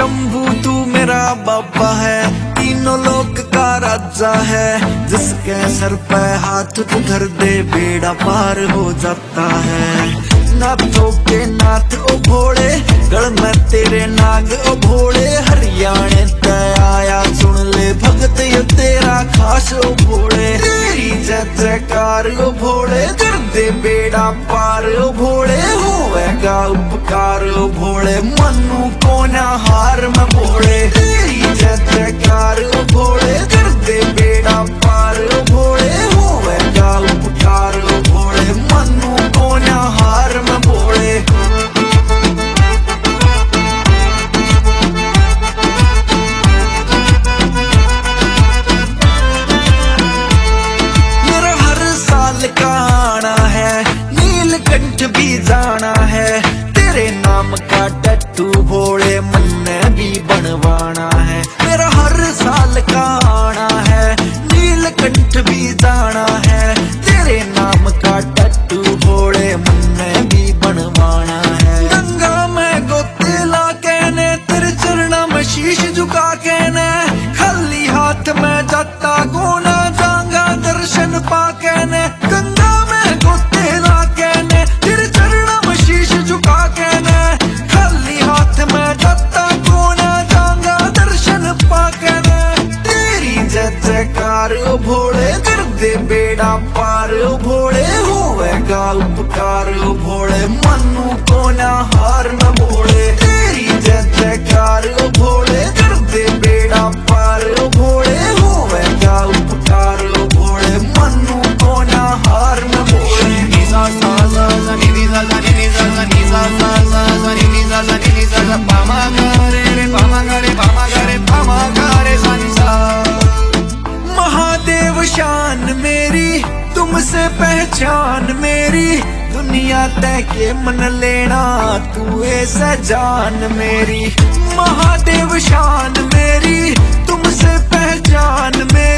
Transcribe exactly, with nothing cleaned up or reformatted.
शंभू तू मेरा बाबा है, तीनों लोक का राजा है। जिसके सर पे हाथ तू धर दे बेड़ा पार हो जाता है। नाथों के नाथ ओ भोले, गढ़ में तेरे नाग ओ भोले। हरियाणे ते आया सुन ले भगत ये तेरा खास ओ भोले। तेरी जय जयकार ओ भोले, कर दे बेड़ा पार ओ भोले। होवेगा उपकार ओ भोले, मनु को ना हार में भोले। तेरी जय जयकार ओ भोले, कर दे बेड़ा पार ओ भोले। होवेगा उपकार ओ भोले, मनु को ना हार में भोले। मेरा हर साल का आना है, नीलकंठ भी जाना है। तेरे नाम का टट्टू भोले मन में भी बनवाना है। मेरा हर साल का आना है, नीलकंठ भी जाना है। तेरे नाम का टट्टू भोले मन में भी बनवाना है। गंगा में गोते ला के ने, तेरे चरणा में शीश झुका के ने। खाली हाथ में जाता गोना जाऊंगा दर्शन पाके ने। गंगा में गोते ला के ने, तेरे चरणा में शीश झुका के ने। खाली हाथ में जाता गोना जाऊंगा दर्शन पाके ने। तेरी जय जयकार ओ भोले, कर दे बेड़ा पार ओ भोले। होवेगा उपकार ओ भोले, मनु को ना हार में भोले। तेरी जय जयकार ओ भोले, कर दे बेड़ा पार ओ भोले। होवेगा उपकार ओ भोले, मनु को ना हार में भोले। Nisa sa sa sa ni ni sa sa ni ni sa sa ni sa sa sa sa ni ni sa sa ni ni sa sa pa ma ga re re pa ma ga re pa ma ga re pa ma ga re sa ni सा। महादेव शान मेरी, तुमसे पहचान मेरी। दुनिया तय के मन लेना तू ऐसा जान मेरी। महादेव शान मेरी, तुमसे पहचान मेरी।